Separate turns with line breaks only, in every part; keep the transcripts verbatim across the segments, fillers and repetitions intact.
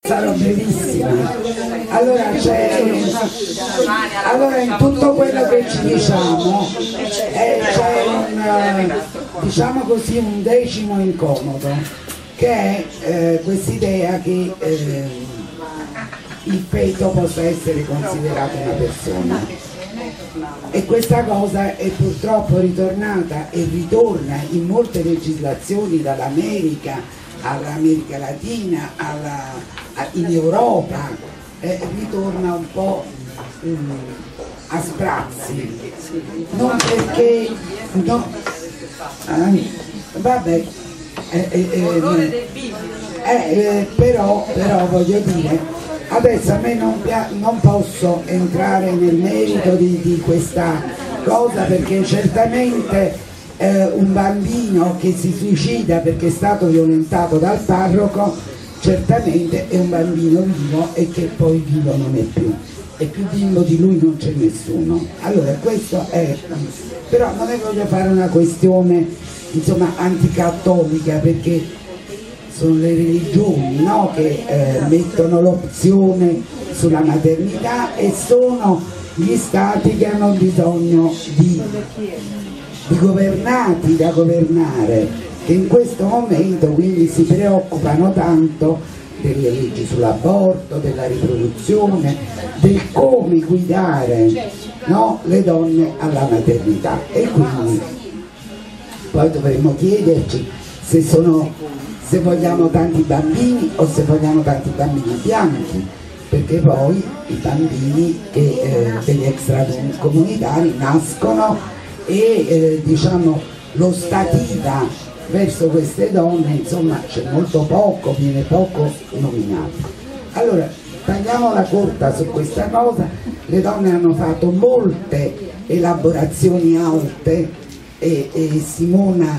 Sarò brevissima. Allora, c'è, allora in tutto quello che ci diciamo eh, c'è un, diciamo così, un decimo incomodo, che è eh, quest'idea che eh, il feto possa essere considerato una persona, e questa cosa è purtroppo ritornata e ritorna in molte legislazioni, dall'America all'America Latina, alla, a, in Europa, eh, ritorna un po' um, a sprazzi, non perché no, eh, vabbè eh, eh, eh, eh, però, però voglio dire, adesso a me non, non posso entrare nel merito di, di questa cosa, perché certamente Eh, un bambino che si suicida perché è stato violentato dal parroco certamente è un bambino vivo, e che poi vivo non è più, e più bimbo di lui non c'è nessuno. Allora questo è, però non ne voglio fare una questione insomma anticattolica, perché sono le religioni, no, che eh, mettono l'opzione sulla maternità, e sono gli stati che hanno bisogno di di governati da governare, che in questo momento quindi si preoccupano tanto delle leggi sull'aborto, della riproduzione, del come guidare, no, le donne alla maternità. E quindi poi dovremmo chiederci se sono, se vogliamo tanti bambini o se vogliamo tanti bambini bianchi, perché poi i bambini che, eh, degli extracomunitari nascono e eh, diciamo l'ostativa verso queste donne, insomma c'è molto poco, viene poco nominato. Allora tagliamola corta su questa cosa. Le donne hanno fatto molte elaborazioni alte, e, e Simona,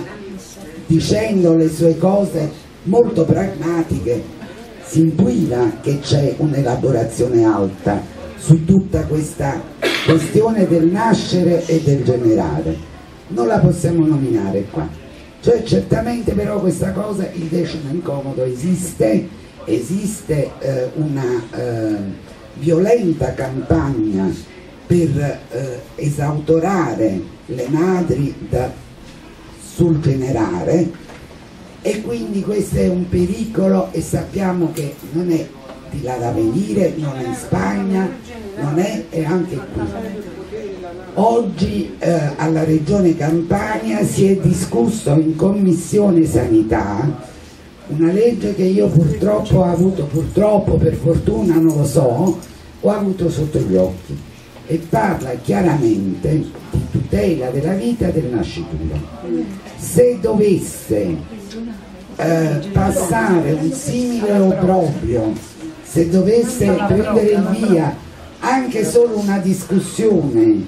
dicendo le sue cose molto pragmatiche, si intuiva che c'è un'elaborazione alta su tutta questa questione del nascere e del generare. Non la possiamo nominare qua, cioè certamente, però questa cosa, il decimo incomodo, esiste, esiste eh, una eh, violenta campagna per eh, esautorare le madri da, sul generare, e quindi questo è un pericolo, e sappiamo che non è di là da venire, non è in Spagna, non è, e anche qui. Oggi eh, alla Regione Campania si è discusso in Commissione Sanità una legge che io purtroppo ho avuto, purtroppo per fortuna non lo so, ho avuto sotto gli occhi, e parla chiaramente di tutela della vita e del nascituro. Se dovesse eh, passare un simile obbrobrio, se dovesse prendere il via anche solo una discussione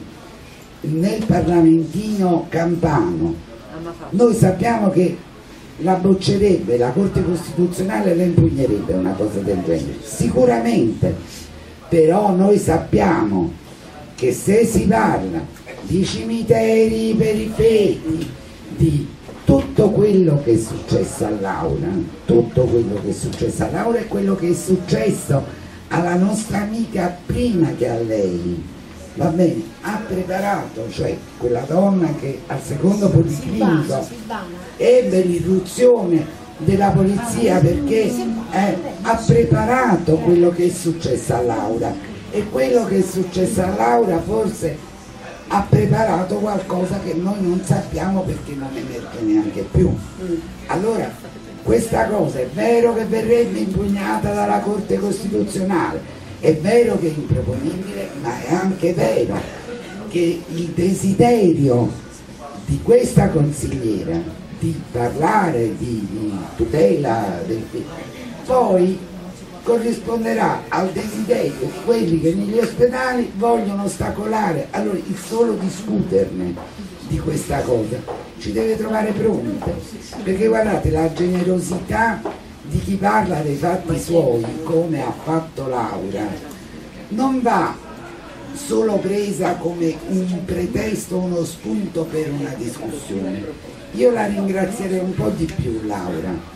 nel Parlamentino campano, noi sappiamo che la boccerebbe, la Corte Costituzionale la impugnerebbe una cosa del genere, sicuramente. Però noi sappiamo che se si parla di cimiteri per i feti, di tutto quello che è successo a Laura, tutto quello che è successo a Laura è quello che è successo alla nostra amica prima che a lei, va bene, ha preparato, cioè quella donna che al secondo policlinico ebbe l'irruzione della polizia perché eh, ha preparato quello che è successo a Laura, e quello che è successo a Laura forse ha preparato qualcosa che noi non sappiamo, perché non emerge neanche più. Allora questa cosa è vero che verrebbe impugnata dalla Corte Costituzionale, è vero che è improponibile, ma è anche vero che il desiderio di questa consigliera di parlare di, di tutela del figlio poi corrisponderà al desiderio di quelli che negli ospedali vogliono ostacolare. Allora il solo discuterne di questa cosa ci deve trovare pronte, perché guardate, la generosità di chi parla dei fatti suoi, come ha fatto Laura, non va solo presa come un pretesto, uno spunto per una discussione. Io la ringrazierei un po' di più, Laura,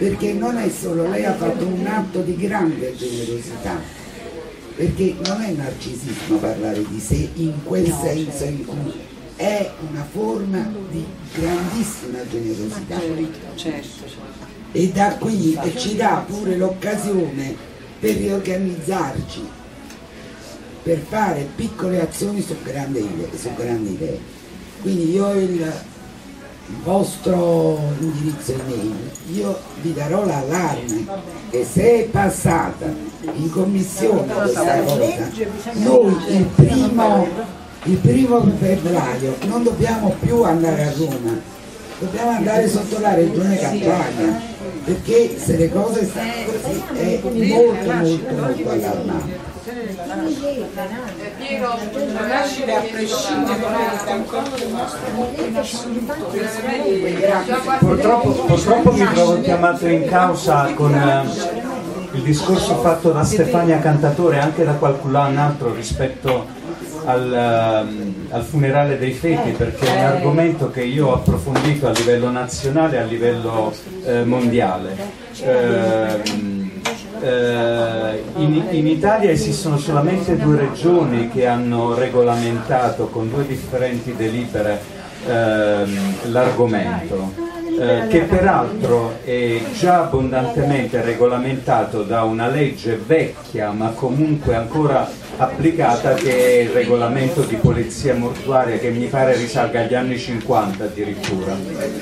perché non è solo, lei ha fatto un atto di grande generosità, perché non è narcisismo parlare di sé in quel no, senso in cui è una forma di grandissima generosità, certo, certo. E da qui e ci dà pure l'occasione per riorganizzarci, per fare piccole azioni su grandi idee, su grandi idee. Quindi io il, il vostro indirizzo email, io vi darò l'allarme che se è passata in commissione questa cosa, noi il primo, il primo febbraio non dobbiamo più andare a Roma, dobbiamo andare sotto la regione Campania, perché se le cose stanno così è molto molto molto allarmante.
Purtroppo, purtroppo mi trovo chiamato in causa con eh, il discorso fatto da Stefania Cantatore e anche da qualcun altro rispetto al, uh, al funerale dei feti, perché è un argomento che io ho approfondito a livello nazionale e a livello uh, mondiale. Uh, In, in Italia esistono solamente due regioni che hanno regolamentato con due differenti delibere ehm, l'argomento, eh, che peraltro è già abbondantemente regolamentato da una legge vecchia ma comunque ancora applicata, che è il regolamento di polizia mortuaria, che mi pare risalga agli anni cinquanta addirittura.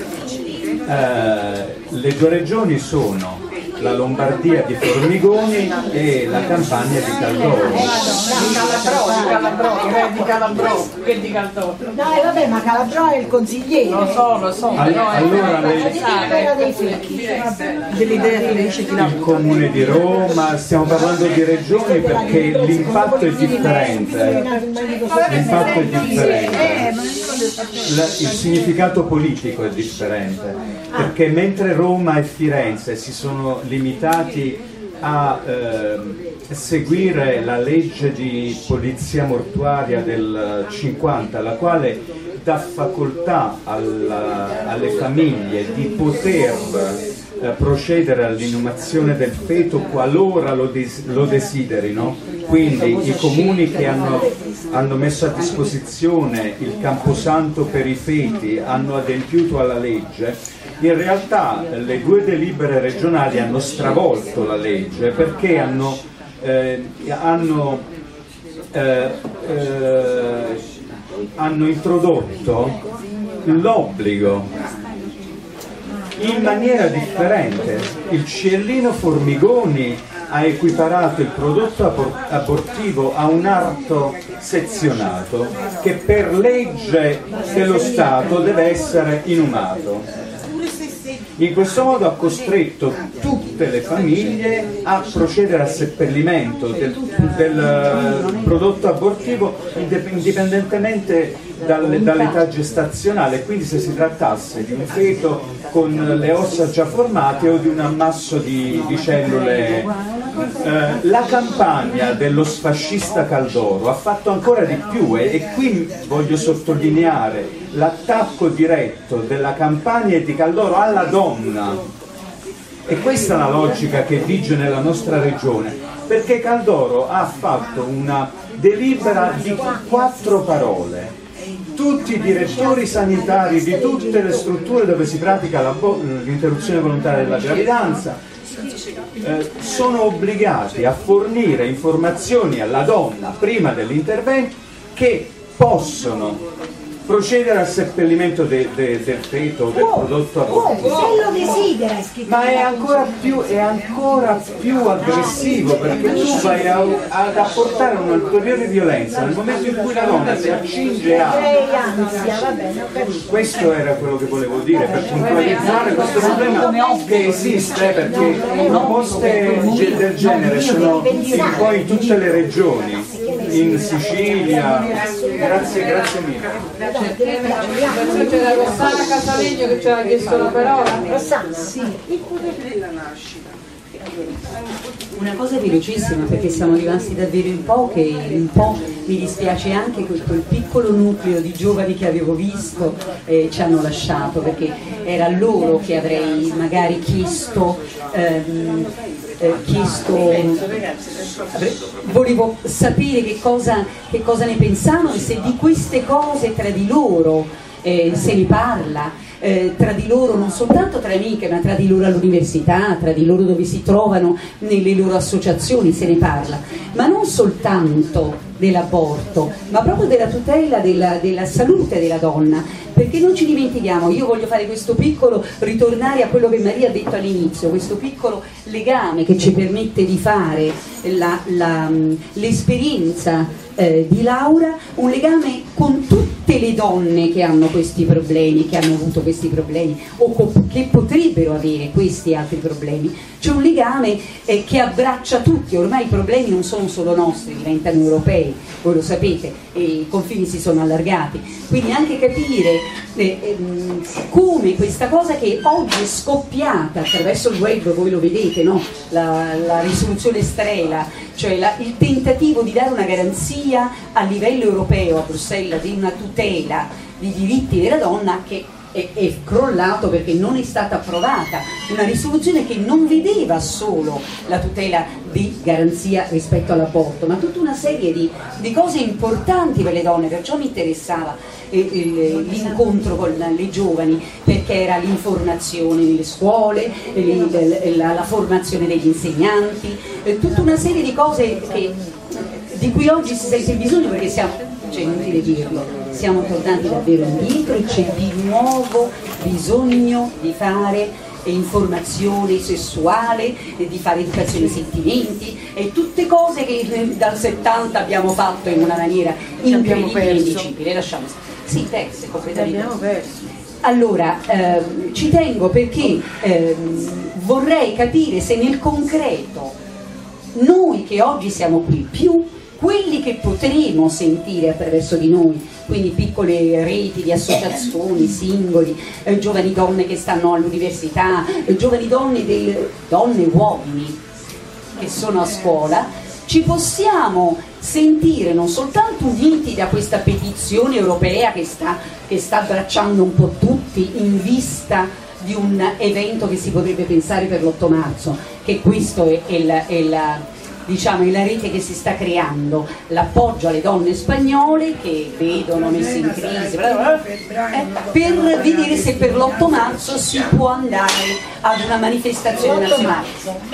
Eh, le due regioni sono la Lombardia di Formigoni e la Campania di Caldoro.
Di Calabrò, di Calabrò, che di Caldoro. No, vabbè, ma Calabrò è il consigliere. Lo so, lo so.
All allora le... il Comune di Roma, stiamo parlando di regioni perché l'impatto è differente. L'impatto è differente. La, il significato politico è differente, perché mentre Roma e Firenze si sono limitati a eh, seguire la legge di polizia mortuaria del cinquanta, la quale dà facoltà alla, alle famiglie di poter eh, procedere all'inumazione del feto qualora lo, des lo desiderino, quindi i comuni che hanno, hanno messo a disposizione il camposanto per i feti hanno adempiuto alla legge. In realtà le due delibere regionali hanno stravolto la legge, perché hanno, eh, hanno, eh, eh, hanno introdotto l'obbligo in maniera differente. Il Ciellino Formigoni ha equiparato il prodotto abortivo a un arto sezionato che per legge dello Stato deve essere inumato. In questo modo ha costretto tutte le famiglie a procedere al seppellimento del, del prodotto abortivo indipendentemente dall'età gestazionale, quindi se si trattasse di un feto con le ossa già formate o di un ammasso di, di cellule. Eh, la campagna dello sfascista Caldoro ha fatto ancora di più, e, e qui voglio sottolineare l'attacco diretto della campagna di Caldoro alla donna, e questa è la logica che vige nella nostra regione, perché Caldoro ha fatto una delibera di quattro parole. Tutti i direttori sanitari di tutte le strutture dove si pratica l'interruzione volontaria della gravidanza eh, sono obbligati a fornire informazioni alla donna prima dell'intervento che possono procedere al seppellimento de, de, del feto o del oh, prodotto abortivo.
Oh, se lo desidera, è
ma è ancora più, è ancora più aggressivo, perché tu vai a, ad apportare un'ulteriore violenza nel momento in cui la donna si accinge a... Questo era quello che volevo dire, per puntualizzare questo problema che esiste, perché proposte del genere sono un po' in tutte le regioni, in Sicilia. Grazie, grazie mille.
C'era Rossana Casalegno che ci aveva chiesto la parola.
Rossana, sì.
Il potere della nascita. Una cosa velocissima, perché siamo rimasti davvero in poche e un po' mi dispiace anche che quel piccolo nucleo di giovani che avevo visto eh, ci hanno lasciato, perché era loro che avrei magari chiesto, ehm, eh, chiesto avrei, volevo sapere che cosa, che cosa ne pensavano e se di queste cose tra di loro eh, se ne parla. Eh, tra di loro, non soltanto tra amiche, ma tra di loro all'università, tra di loro dove si trovano nelle loro associazioni se ne parla, ma non soltanto dell'aborto, ma proprio della tutela della, della salute della donna, perché non ci dimentichiamo, io voglio fare questo piccolo, ritornare a quello che Maria ha detto all'inizio, questo piccolo legame che ci permette di fare la, la, l'esperienza eh, di Laura, un legame con tutte le donne che hanno questi problemi, che hanno avuto questi problemi o co- che potrebbero avere questi altri problemi. C'è un legame eh, che abbraccia tutti, ormai i problemi non sono solo nostri, diventano europei, voi lo sapete, e i confini si sono allargati, quindi anche capire eh, eh, come questa cosa che oggi è scoppiata attraverso il web, voi lo vedete, no? la, la risoluzione Strela, cioè la, il tentativo di dare una garanzia a livello europeo a Bruxelles di una tutela di diritti della donna che è, è crollato perché non è stata approvata una risoluzione che non vedeva solo la tutela di garanzia rispetto all'aborto, ma tutta una serie di, di cose importanti per le donne, perciò mi interessava eh, eh, l'incontro con le giovani, perché era l'informazione nelle scuole, eh, la, la formazione degli insegnanti, eh, tutta una serie di cose che, di cui oggi si sente bisogno, perché siamo, cioè inutile dirlo, siamo tornati davvero indietro e c'è di nuovo bisogno di fare informazione sessuale, di fare educazione ai sentimenti e tutte cose che dal settanta abbiamo fatto in una maniera incredibile e indicibile. Lasciamo stare. Sì, perse completamente. Abbiamo perso. Allora, ehm, ci tengo perché ehm, vorrei capire se nel concreto noi che oggi siamo qui, più quelli che potremo sentire attraverso di noi, quindi piccole reti di associazioni, singoli, eh, giovani donne che stanno all'università, eh, giovani donne, del, donne e uomini che sono a scuola, ci possiamo sentire non soltanto uniti da questa petizione europea che sta, che sta abbracciando un po' tutti in vista di un evento che si potrebbe pensare per l'otto marzo, che questo è, è la... È la diciamo, è la rete che si sta creando, l'appoggio alle donne spagnole che vedono messe in crisi, eh, per vedere se per l'otto marzo si può andare ad una manifestazione nazionale.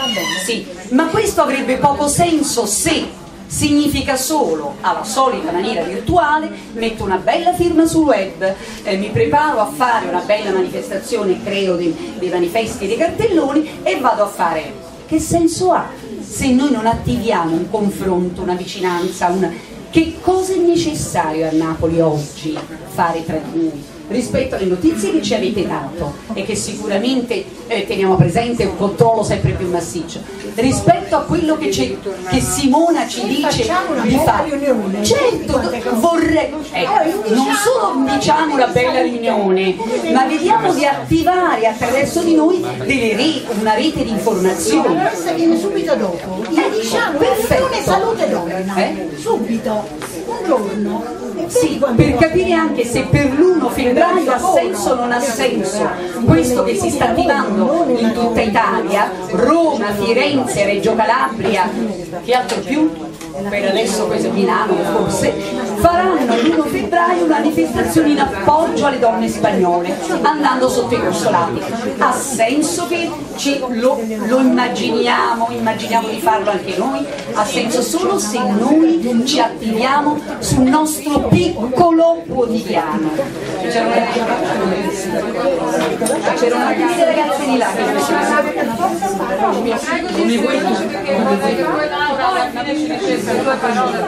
Sì, ma questo avrebbe poco senso se significa solo alla solita maniera virtuale, metto una bella firma sul web, eh, mi preparo a fare una bella manifestazione, creo dei, dei manifesti e dei cartelloni e vado a fare. Che senso ha se noi non attiviamo un confronto, una vicinanza, una... che cosa è necessario a Napoli oggi fare tra di noi? Rispetto alle notizie che ci avete dato e che sicuramente eh, teniamo presente un controllo sempre più massiccio, rispetto a quello che, c'è, che Simona ci dice di fare, certo vorrei, ecco, non solo diciamo una bella riunione, ma vediamo di attivare attraverso di noi delle reti, una rete di informazioni.
Questa viene subito dopo, eh, diciamo, perfetto. Salute donna, eh? Subito, un giorno.
Sì, per capire anche se per l'primo febbraio ha senso o non ha senso questo che si sta attivando in tutta Italia, Roma, Firenze, Reggio Calabria, che altro più? Per adesso questo Milano forse, faranno il primo febbraio una manifestazione in appoggio alle donne spagnole, andando sotto i consolati. Ha senso che ci, lo, lo immaginiamo, immaginiamo di farlo anche noi? Ha senso solo se noi ci attiviamo sul nostro piccolo quotidiano. C'erano una delle ragazze di là che come voi due parole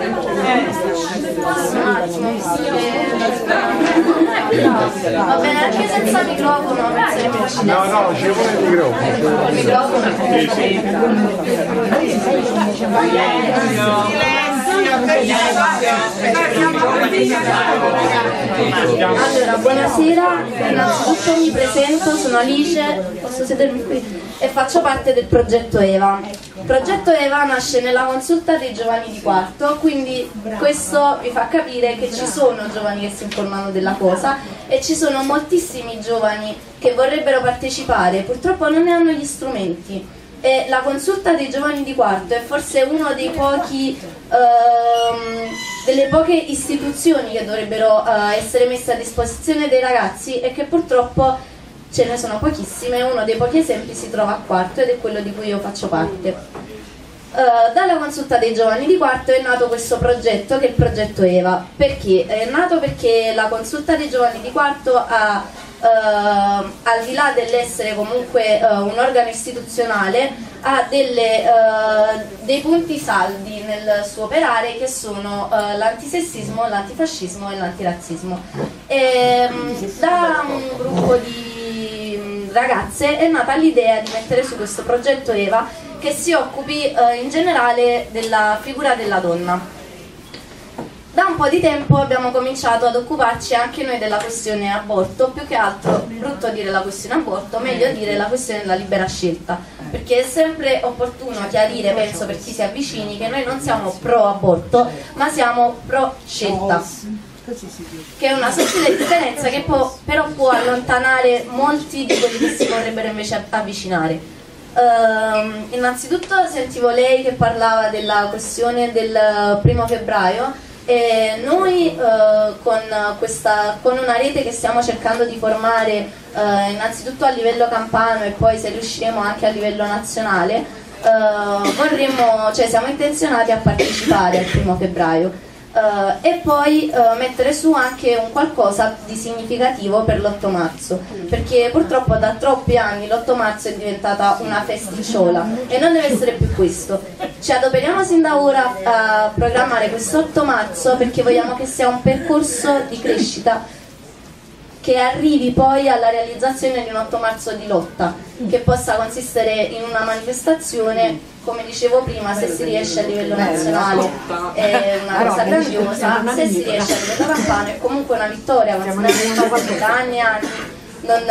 va bene anche senza microfono,
no no ci vuole il microfono
il microfono
sì, sì.
Allora, buonasera, innanzitutto mi presento, sono Alice, posso sedermi qui, e faccio parte del progetto EVA. Il progetto EVA nasce nella consulta dei giovani di quarto, quindi questo vi fa capire che ci sono giovani che si informano della cosa e ci sono moltissimi giovani che vorrebbero partecipare, purtroppo non ne hanno gli strumenti. E la consulta dei giovani di quarto è forse uno dei pochi ehm, delle poche istituzioni che dovrebbero eh, essere messe a disposizione dei ragazzi e che purtroppo ce ne sono pochissime. Uno dei pochi esempi si trova a quarto ed è quello di cui io faccio parte. Uh, dalla consulta dei giovani di quarto è nato questo progetto, che è il progetto EVA. Perché? È nato perché la consulta dei giovani di quarto ha, uh, al di là dell'essere comunque uh, un organo istituzionale, ha delle, uh, dei punti saldi nel suo operare, che sono uh, l'antisessismo, l'antifascismo e l'antirazzismo. E, um, da un gruppo di ragazze è nata l'idea di mettere su questo progetto EVA, che si occupi eh, in generale della figura della donna. Da un po' di tempo abbiamo cominciato ad occuparci anche noi della questione aborto, più che altro, brutto dire la questione aborto, meglio dire la questione della libera scelta, perché è sempre opportuno chiarire, penso per chi si avvicini, che noi non siamo pro aborto, ma siamo pro scelta, che è una sottile differenza che può, però può allontanare molti di quelli che si vorrebbero invece avvicinare. Uh, innanzitutto sentivo lei che parlava della questione del primo febbraio e noi uh, con, questa, con una rete che stiamo cercando di formare uh, innanzitutto a livello campano e poi se riusciremo anche a livello nazionale uh, vorremmo, cioè siamo intenzionati a partecipare al primo febbraio. Uh, e poi uh, mettere su anche un qualcosa di significativo per l'otto marzo, perché purtroppo da troppi anni l'otto marzo è diventata una festicciola e non deve essere più questo. Ci adoperiamo sin da ora a programmare questo otto marzo perché vogliamo che sia un percorso di crescita che arrivi poi alla realizzazione di un otto marzo di lotta, che possa consistere in una manifestazione, come dicevo prima, se si riesce a livello nazionale è una cosa grandiosa, se si riesce a livello campano è comunque una vittoria, considerando da anni e anni non,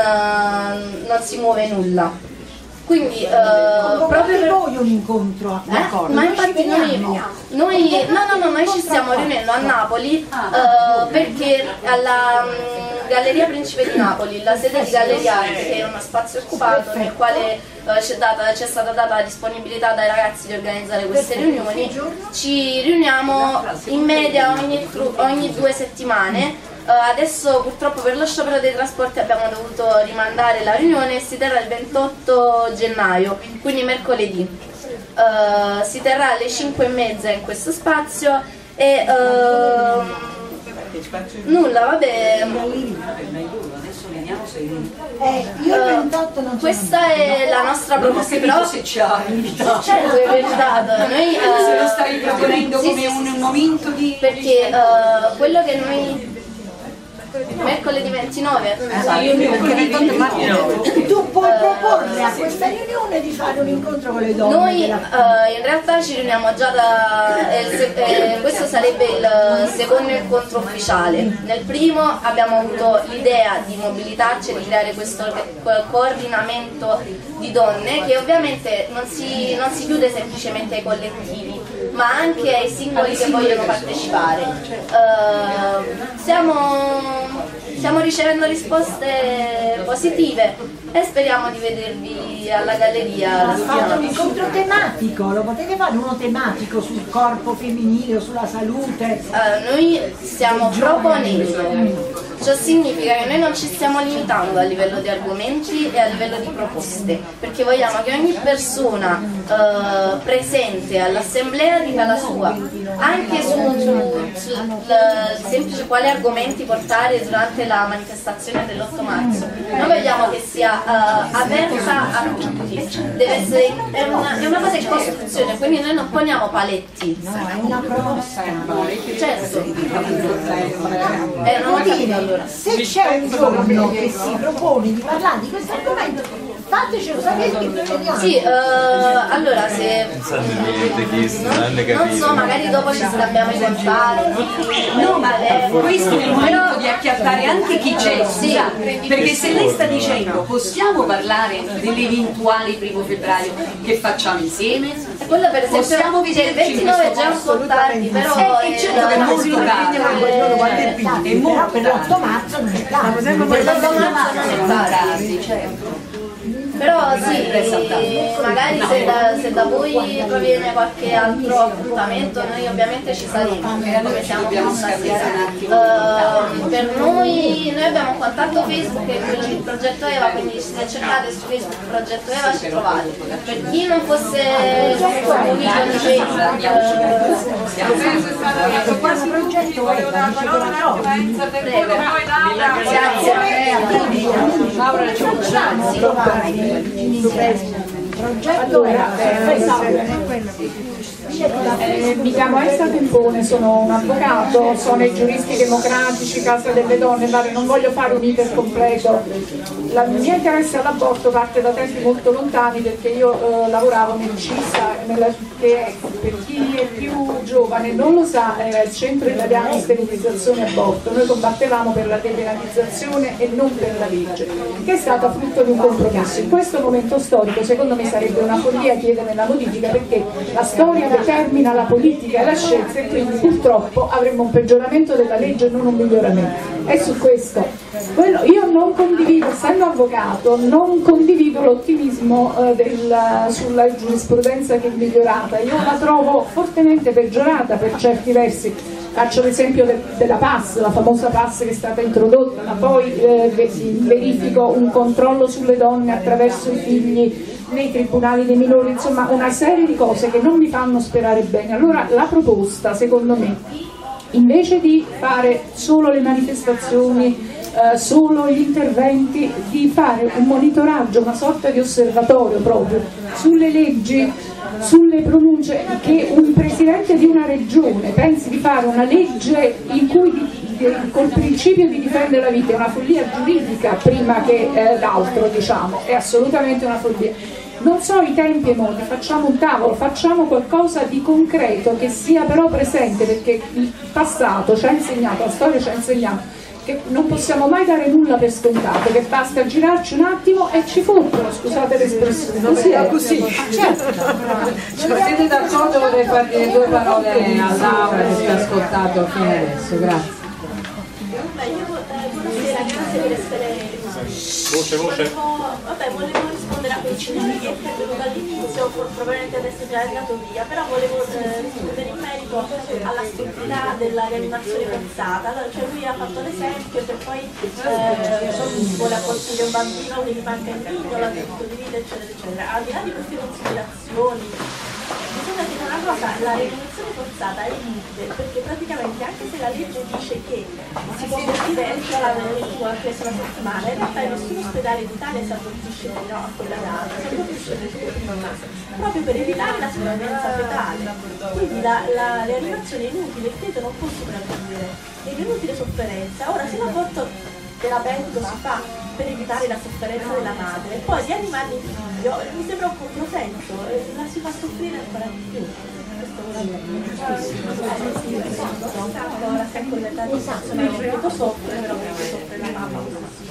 non si muove nulla. Quindi uh, proprio per
voi un incontro,
eh? Ma infatti noi, noi no no no noi ci stiamo riunendo a Napoli uh, perché alla um, Galleria Principe di Napoli, la sede di Galleria Arte, che è uno spazio occupato nel quale uh, c'è, data, c'è stata data la disponibilità dai ragazzi di organizzare queste riunioni, ci riuniamo in media ogni, ogni due settimane. Uh, adesso purtroppo per lo sciopero dei trasporti abbiamo dovuto rimandare la riunione e si terrà il ventotto gennaio, quindi mercoledì. Uh, si terrà alle cinque e mezza in questo spazio e uh, nulla, vabbè.
Eh, io il ventotto non
uh, questa è la nostra proposta, però
se ci ha invitato.
Certo, è invitato. Noi, uh,
se lo stai proponendo
sì,
come
sì,
un
sì,
momento di...
Perché uh, quello che noi... mercoledì ventinove
tu puoi proporre a questa riunione di fare un incontro con le donne.
Noi uh, in realtà ci riuniamo già da eh, se, eh, questo sarebbe il secondo incontro ufficiale. Nel primo abbiamo avuto l'idea di mobilitarci e di creare questo coordinamento di donne che ovviamente non si, non si chiude semplicemente ai collettivi ma anche ai singoli che vogliono partecipare. Uh, siamo Stiamo ricevendo risposte positive e speriamo di vedervi alla galleria.
Fate un incontro tematico, lo potete fare uno tematico sul corpo femminile o sulla salute?
Uh, noi stiamo proponendo, ciò significa che noi non ci stiamo limitando a livello di argomenti e a livello di proposte, perché vogliamo che ogni persona uh, presente all'assemblea dica la sua, anche su, su, su il semplice quali argomenti portare durante la manifestazione dell'otto marzo. Noi vogliamo che sia uh, aperta a tutti, deve essere, è, una, è una cosa in costruzione, quindi noi non poniamo paletti.
No, è una proposta.
Certo. Eh, non ho capito allora.
Se c'è un giorno che si propone di parlare di questo argomento, fatecelo sapere che noi vediamo.
Sì, uh, Allora, se non so, magari dopo ci scambiamo i contatti.
No, ma eh, questo è il momento di acchiappare anche chi c'è, sì, perché se lei sta dicendo possiamo parlare delle eventuali primo febbraio che facciamo insieme,
E quello per esempio
possiamo
cioè, il
vederci
ventinove è
in
già un po' tardi, però
Eh, certo che è molto tardi, è molto
per l'otto marzo non è tardi.
per l'otto marzo non è tardi,
certo.
però sì, magari se da, se da voi proviene qualche altro appuntamento, noi ovviamente ci saremo, come siamo qui stasera. Uh, per noi, noi abbiamo un contatto Facebook che è quello del progetto Eva, quindi se cercate su Facebook progetto Eva ci trovate. Per chi non fosse comunito di Facebook,
Questo progetto è una parola
prego. Grazie.
Allora,
Eh, mi chiamo Elsa Tempone, sono un avvocato, sono i giuristi democratici, Casa delle Donne, vari, non voglio fare un iter completo. La, il mio interesse all'aborto parte da tempi molto lontani perché io eh, lavoravo nel C I S A, nella, che è, per chi è più giovane non lo sa, era il Centro Italiano di Sterilizzazione e Aborto. Noi combattevamo per la depenalizzazione e non per la legge, che è stata frutto di un compromesso. In questo momento storico secondo me sarebbe una follia chiedere la modifica perché la storia determina la politica e la scienza e quindi purtroppo avremmo un peggioramento della legge e non un miglioramento. E su questo quello, io non condivido, essendo avvocato, non condivido l'ottimismo eh, del, sulla giurisprudenza che è migliorata, io la trovo fortemente peggiorata per certi versi. Faccio l'esempio de, della P A S, la famosa P A S che è stata introdotta, ma poi eh, verifico un controllo sulle donne attraverso i figli nei tribunali dei minori, insomma una serie di cose che non mi fanno sperare bene. Allora la proposta, secondo me, invece di fare solo le manifestazioni, eh, solo gli interventi, di fare un monitoraggio, una sorta di osservatorio proprio sulle leggi, sulle pronunce, che un presidente di una regione pensi di fare una legge in cui di, di, col principio di difendere la vita, è una follia giuridica prima che eh, d'altro, diciamo, è assolutamente una follia. Non so i tempi e i modi, facciamo un tavolo, facciamo qualcosa di concreto che sia però presente, perché il passato ci ha insegnato, la storia ci ha insegnato che non possiamo mai dare nulla per scontato, che basta girarci un attimo e ci fottono, scusate l'espressione. Così è.
così.
Certo.
Siete d'accordo? Vorrei fare dire due parole all'Aula che ci ha ascoltato fino adesso, grazie.
Buonasera, grazie per essere
Voce, voce.
Vabbè, volevo rispondere a questi temi che è venuto all'inizio, probabilmente adesso è già andato via, però volevo eh, rispondere in merito alla stupidità della rianimazione forzata. Allora, cioè lui ha fatto l'esempio che poi eh, vuole abortire un bambino che gli manca il figlio, l'ha diritto di vita, eccetera, eccetera. Al di là di queste considerazioni, bisogna dire una cosa, la rianimazione forzata è inutile, perché praticamente anche se la legge dice che si può abortire entro la ventiquattresima settimana, in realtà in nessun ospedale d'Italia si abortisce fino a quella data, si abortisce prima, proprio per evitare la sopravvivenza fetale. Quindi la, la rianimazione è inutile, il feto non può sopravvivere, è un'inutile sofferenza. Ora se l'aborto terapeutico si fa per evitare la sofferenza della madre e poi rianimare il figlio, mi sembra un controsenso, la si fa soffrire ancora di più. Questo vuol dire ora si è accontentato di persone che il feto soffre, però perché soffre la mamma.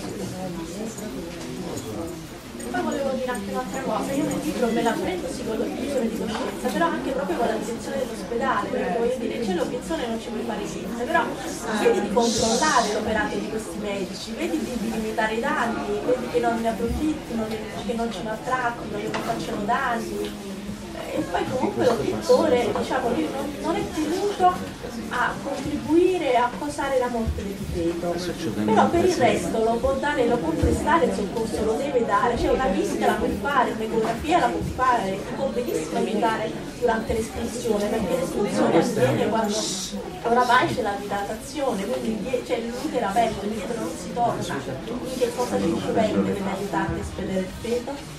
Poi volevo dire anche un'altra cosa, io nel libro me la prendo sì con l'obiezione di coscienza, però anche proprio con l'attenzione dell'ospedale, perché voglio dire, c'è l'obiezione non ci puoi fare niente, però vedi di controllare l'operato di questi medici, vedi di, di limitare i danni, vedi che non ne approfittino, che non ci maltrattino, che non facciano danni. E poi comunque l'obiettore, diciamo, lui non, non è tenuto a contribuire a causare la morte del feto, però per il resto lo può dare, lo può prestare il soccorso, lo deve dare, cioè una visita la può fare, un'ecografia la può fare, può benissimo aiutare durante l'estinzione, perché l'estinzione avviene quando oramai c'è la dilatazione, quindi cioè, l'utero è aperto, indietro non si torna, quindi che cosa ci dipende dell'aiutante a espellere il feto?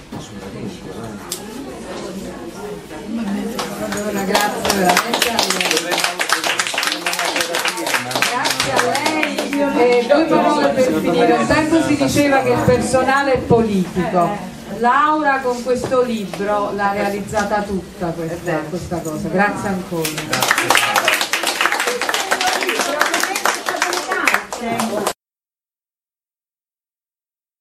Allora, grazie veramente a lei. Grazie a lei. Eh, due parole per finire. Un tempo si diceva che il personale è politico.
Laura con questo libro l'ha realizzata tutta questa, questa cosa, grazie ancora.
Grazie.